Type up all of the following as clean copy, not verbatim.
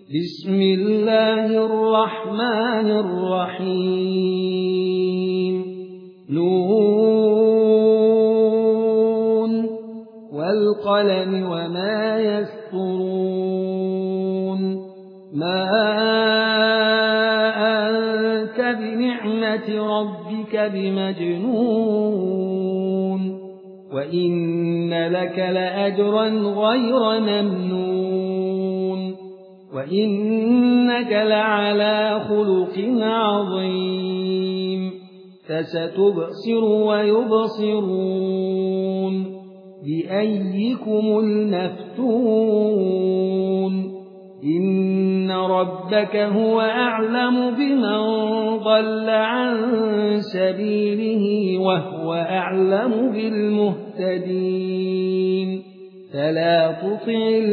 بسم الله الرحمن الرحيم نون والقلم وما يسطرون ما أنت بنعمة ربك بمجنون وإن لك لأجرا غير ممنون وإنك لعلى خلق عظيم فستبصر ويبصرون بأيكم المفتون إن ربك هو أعلم بمن ضل عن سبيله وهو أعلم بالمهتدين فلا تطع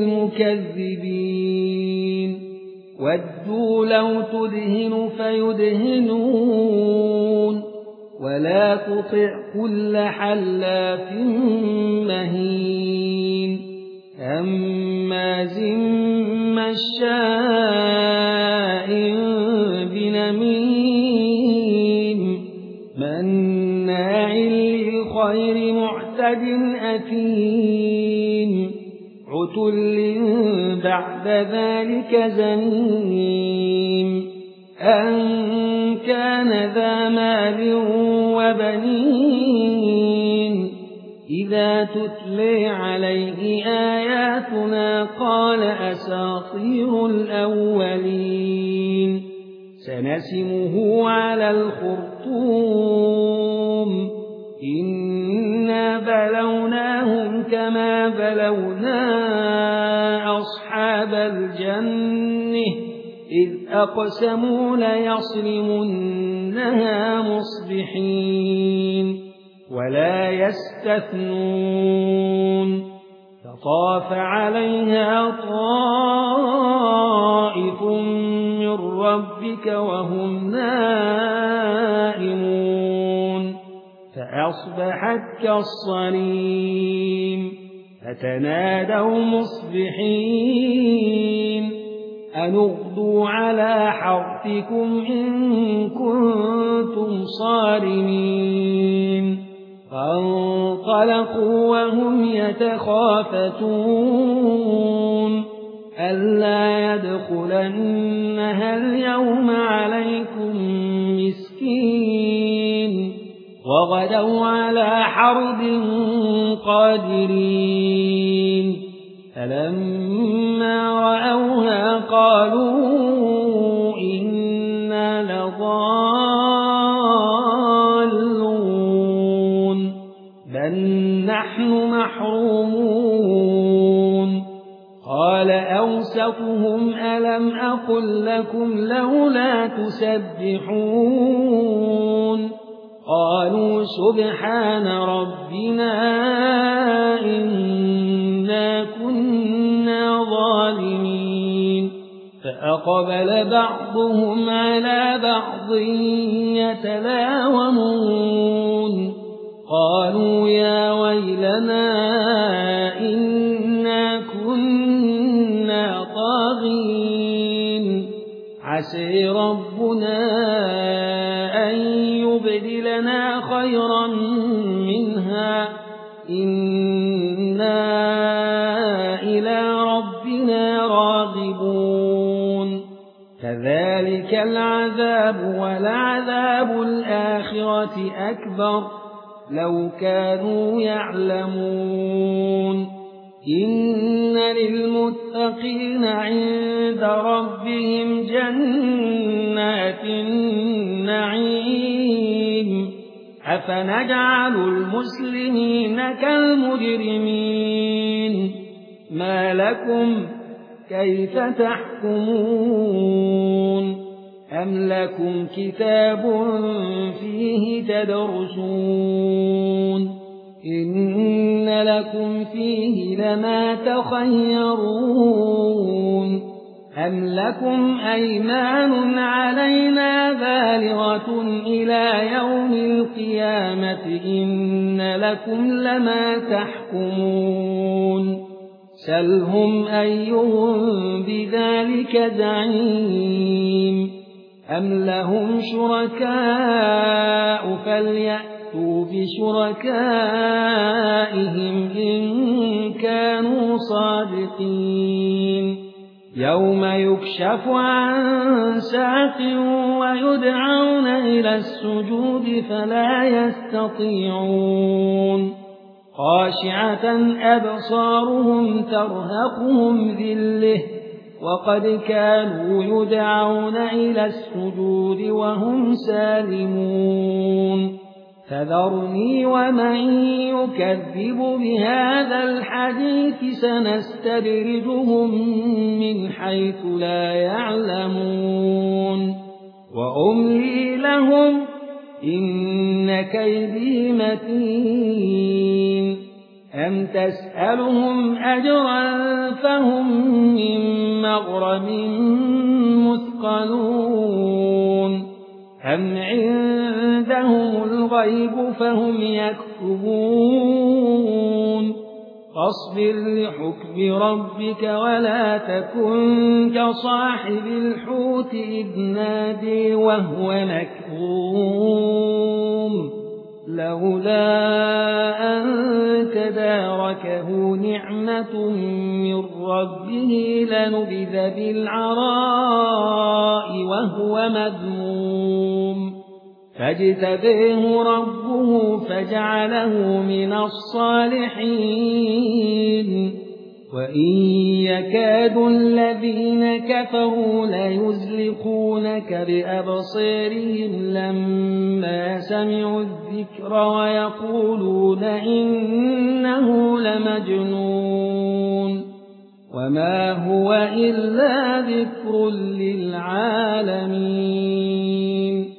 المكذبين ودوا لو تدهن فيدهنون ولا تطع كل حلاف مهين هماز مشاء بنميم مناع للخير معتد أثيم عتل بعد ذلك زنيم أن كان ذا مال وبنين إذا تتلي عليه آياتنا قال أساطير الأولين سنسمه على الخرطوم إنا بلوناهم كما بلونا أصحاب الجنة إذ أقسموا ليصرمنها مصبحين ولا يستثنون فطاف عليها طائف من ربك وهم نائمون فأصبحت كالصريم فتنادوا مصبحين أن اغدوا على حرثكم إن كنتم صارمين فانطلقوا وهم يتخافتون ألا يدخلنها اليوم عليكم مسكين وغدوا على حرد قادرين فلما رأوها قالوا إنا لضالون بل نحن محرومون قال أوسطهم ألم أقل لكم لولا تسبحون قالوا سبحان ربنا إنا كنا ظالمين فأقبل بعضهم على بعض يتلاومون قالوا يا ويلنا إنا كنا طاغين عسى ربنا أن يبدلنا خيرا منها إنا إلى ربنا راغبون كذلك العذاب ولعذاب الآخرة أكبر لو كانوا يعلمون إن للمتقين عند ربهم جنات النعيم أفنجعل المسلمين كالمجرمين ما لكم كيف تحكمون أم لكم كتاب فيه تدرسون إن لكم فيه لما تخيرون أم لكم أيمان علينا بالغة إلى يوم القيامة إن لكم لما تحكمون سلهم أيهم بذلك زعيم أم لهم شركاء فليأتوا بشركائهم إن كانوا صادقين يوم يكشف عن ساق ويدعون إلى السجود فلا يستطيعون خاشعة أبصارهم ترهقهم ذلة وقد كانوا يدعون إلى السجود وهم سالمون فذرني ومن يكذب بهذا الحديث سنستدرجهم من حيث لا يعلمون وأملي لهم إن كيدي متين أم تسألهم أجرا فهم من مغرم مثقلون أم عندهم الغيب فهم يكتبون فاصبر لحكم ربك ولا تكن كصاحب الحوت إذ نادي وهو مكظوم لولا أن تداركه نعمة من ربه لنبذ بالعراء وهو مذموم فاجتبيه ربه فجعله من الصالحين وإن يكاد الذين كفروا ليزلقونك بأبصارهم لما سمعوا الذكر ويقولون إنه لمجنون وما هو إلا ذكر للعالمين